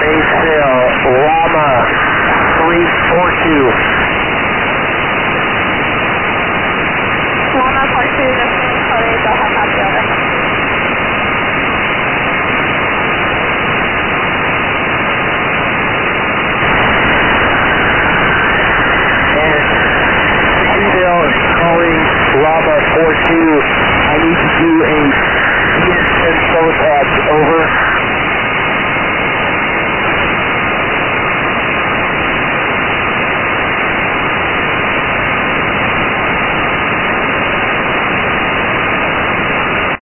Maysail, Llama 342. Llama 42, Justin Charlie, go ahead, copy, over. And Maysail is calling Llama 42. I need to do a